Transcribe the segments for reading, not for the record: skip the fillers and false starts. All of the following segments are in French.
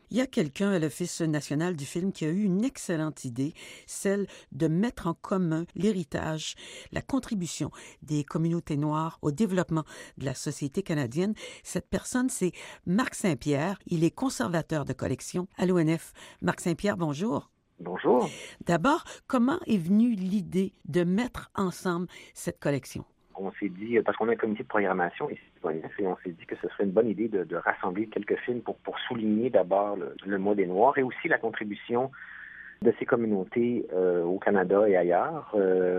Il y a quelqu'un à l'Office national du film qui a eu une excellente idée, celle de mettre en commun l'héritage, la contribution des communautés noires au développement de la société canadienne. Cette personne, c'est Marc Saint-Pierre. Il est conservateur de collection à l'ONF. Marc Saint-Pierre, bonjour. Bonjour. D'abord, comment est venue l'idée de mettre ensemble cette collection? On s'est dit, parce qu'on a un comité de programmation ici, et on s'est dit que ce serait une bonne idée de rassembler quelques films pour souligner d'abord le mois des Noirs et aussi la contribution de ces communautés au Canada et ailleurs.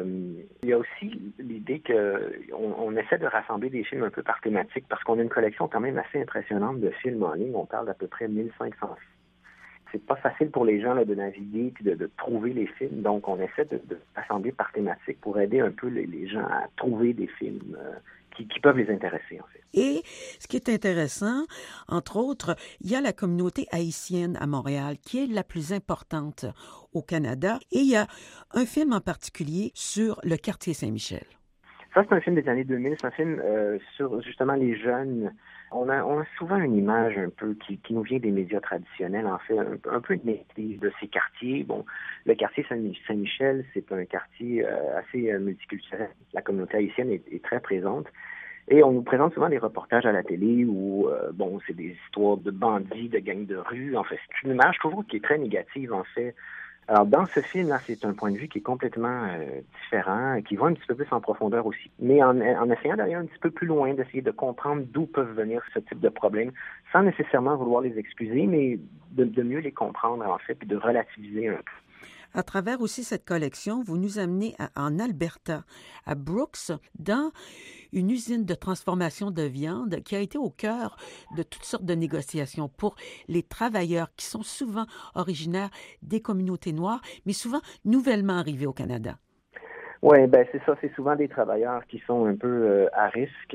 Il y a aussi l'idée qu'on essaie de rassembler des films un peu par thématique parce qu'on a une collection quand même assez impressionnante de films en ligne. On parle d'à peu près 1500 films. C'est pas facile pour les gens là, de naviguer puis de trouver les films. Donc, on essaie de rassembler par thématique pour aider un peu les gens à trouver des films qui peuvent les intéresser, en fait. Et ce qui est intéressant, entre autres, il y a la communauté haïtienne à Montréal qui est la plus importante au Canada. Et il y a un film en particulier sur le quartier Saint-Michel. Ça, c'est un film des années 2000. C'est un film sur, justement, les jeunes. On a souvent une image un peu qui nous vient des médias traditionnels, en fait, un peu négative de ces quartiers. Bon, le quartier Saint-Michel, c'est un quartier assez multiculturel. La communauté haïtienne est très présente. Et on nous présente souvent des reportages à la télé où, c'est des histoires de bandits, de gangs de rue. En fait, c'est une image toujours qui est très négative, en fait. Alors, dans ce film-là, c'est un point de vue qui est complètement différent, qui va un petit peu plus en profondeur aussi. Mais en essayant d'aller un petit peu plus loin, d'essayer de comprendre d'où peuvent venir ce type de problèmes, sans nécessairement vouloir les excuser, mais de mieux les comprendre, en fait, puis de relativiser un peu. À travers aussi cette collection, vous nous amenez en Alberta, à Brooks, dans une usine de transformation de viande qui a été au cœur de toutes sortes de négociations pour les travailleurs qui sont souvent originaires des communautés noires, mais souvent nouvellement arrivés au Canada. Oui, c'est ça. C'est souvent des travailleurs qui sont un peu à risque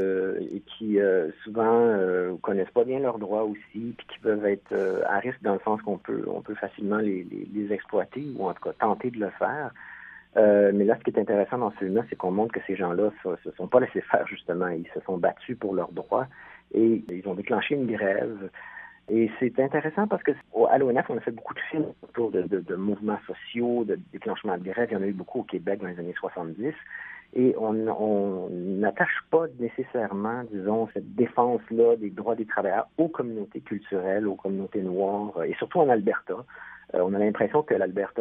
et qui souvent connaissent pas bien leurs droits aussi, puis qui peuvent être à risque dans le sens qu'on peut facilement les exploiter ou en tout cas tenter de le faire. Mais là, ce qui est intéressant dans ce film-là, c'est qu'on montre que ces gens-là se sont pas laissés faire justement. Ils se sont battus pour leurs droits et ils ont déclenché une grève. Et c'est intéressant parce que à l'ONF, on a fait beaucoup de films autour de mouvements sociaux, de déclenchement de grève. Il y en a eu beaucoup au Québec dans les années 70. Et on n'attache pas nécessairement, disons, cette défense-là des droits des travailleurs aux communautés culturelles, aux communautés noires, et surtout en Alberta. On a l'impression que l'Alberta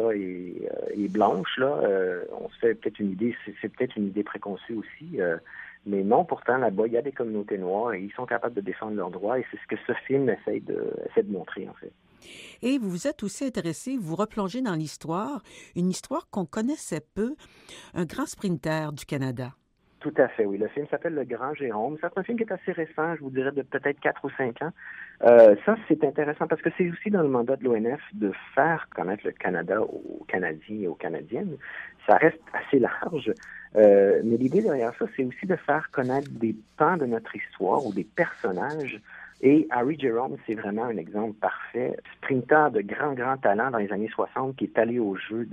est blanche, là. On se fait peut-être une idée, c'est peut-être une idée préconçue aussi. Mais non, pourtant, là-bas, il y a des communautés noires et ils sont capables de défendre leurs droits et c'est ce que ce film essaie de montrer, en fait. Et vous vous êtes aussi intéressé, vous replongez dans l'histoire, une histoire qu'on connaissait peu, un grand sprinter du Canada. Tout à fait, oui. Le film s'appelle Le Grand Jérôme. C'est un film qui est assez récent, je vous dirais de peut-être 4 ou 5 ans. Ça, c'est intéressant parce que c'est aussi dans le mandat de l'ONF de faire connaître le Canada aux Canadiens et aux Canadiennes. Ça reste assez large, mais l'idée derrière ça, c'est aussi de faire connaître des pans de notre histoire ou des personnages. Et Harry Jérôme, c'est vraiment un exemple parfait. Sprinter de grand talent dans les années 60 qui est allé aux Jeux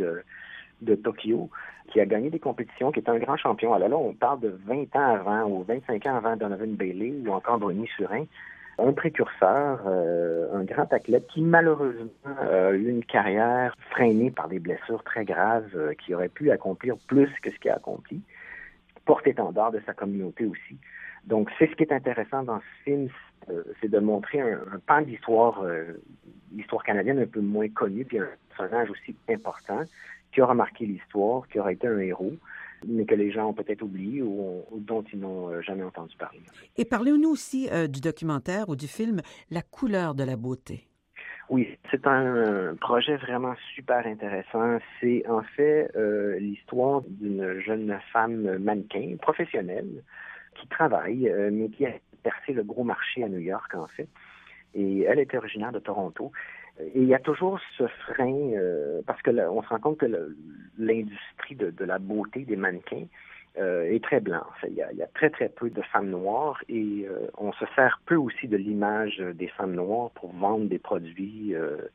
de Tokyo, qui a gagné des compétitions, qui est un grand champion. Alors là, on parle de 20 ans avant ou 25 ans avant Donovan Bailey ou encore Bruni Surin. Un précurseur, un grand athlète qui malheureusement a eu une carrière freinée par des blessures très graves, qui aurait pu accomplir plus que ce qu'il a accompli. Porte-étendard de sa communauté aussi. Donc, c'est ce qui est intéressant dans ce film, c'est de montrer un pan d'histoire, l'histoire canadienne un peu moins connue, puis un personnage aussi important qui aura marqué l'histoire, qui aura été un héros, mais que les gens ont peut-être oublié ou dont ils n'ont jamais entendu parler. Et parlez-nous aussi du documentaire ou du film La couleur de la beauté. Oui, c'est un projet vraiment super intéressant. C'est en fait l'histoire d'une jeune femme mannequin professionnelle qui travaille, mais qui a percé le gros marché à New York, en fait. Et elle était originaire de Toronto. Et il y a toujours ce frein, parce que on se rend compte que l'industrie de la beauté des mannequins est très blanche. Il y a très peu de femmes noires et on se sert peu aussi de l'image des femmes noires pour vendre des produits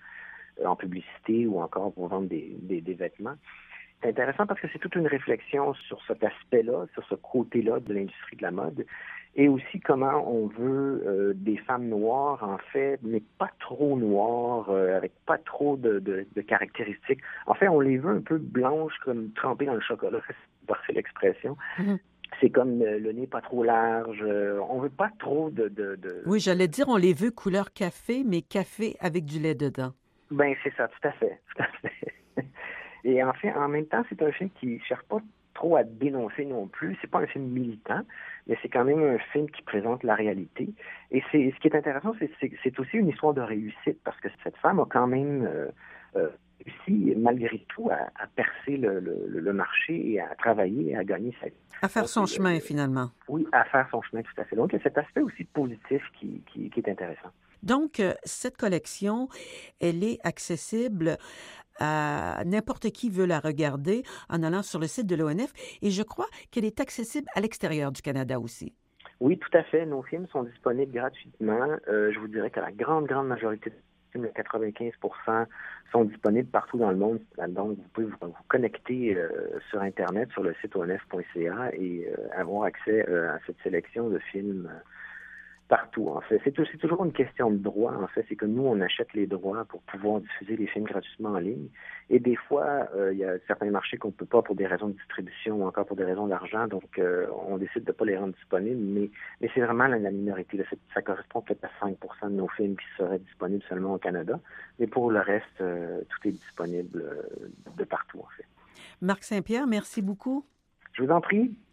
en publicité ou encore pour vendre des vêtements. C'est intéressant parce que c'est toute une réflexion sur cet aspect-là, sur ce côté-là de l'industrie de la mode. et aussi comment on veut des femmes noires, en fait, mais pas trop noires, avec pas trop de caractéristiques. En fait, on les veut un peu blanches, comme trempées dans le chocolat, c'est l'expression. Mhm. C'est comme le nez pas trop large. On veut pas trop Oui, j'allais dire, on les veut couleur café, mais café avec du lait dedans. Ben, c'est ça, tout à fait, tout à fait. Et en fait, en même temps, c'est un film qui cherche pas trop à dénoncer non plus. C'est pas un film militant, mais c'est quand même un film qui présente la réalité. Et ce qui est intéressant, c'est aussi une histoire de réussite, parce que cette femme a quand même réussi, malgré tout, à percer le marché et à travailler et à gagner sa vie. À faire Donc, son chemin, finalement. oui, à faire son chemin, tout à fait. Donc, il y a cet aspect aussi positif qui est intéressant. Donc, cette collection, elle est accessible à n'importe qui veut la regarder en allant sur le site de l'ONF et je crois qu'elle est accessible à l'extérieur du Canada aussi. Oui, tout à fait. Nos films sont disponibles gratuitement. Je vous dirais que la grande majorité des films, 95%, sont disponibles partout dans le monde. Donc, vous pouvez vous connecter sur Internet, sur le site onf.ca et avoir accès à cette sélection de films partout, en fait. C'est toujours une question de droit, en fait. C'est que nous, on achète les droits pour pouvoir diffuser les films gratuitement en ligne. Et des fois, il y a certains marchés qu'on ne peut pas pour des raisons de distribution ou encore pour des raisons d'argent. Donc, on décide de ne pas les rendre disponibles. Mais c'est vraiment la minorité. Là. Ça correspond peut-être à 5% de nos films qui seraient disponibles seulement au Canada. Mais pour le reste, tout est disponible de partout, en fait. Marc Saint-Pierre, merci beaucoup. Je vous en prie.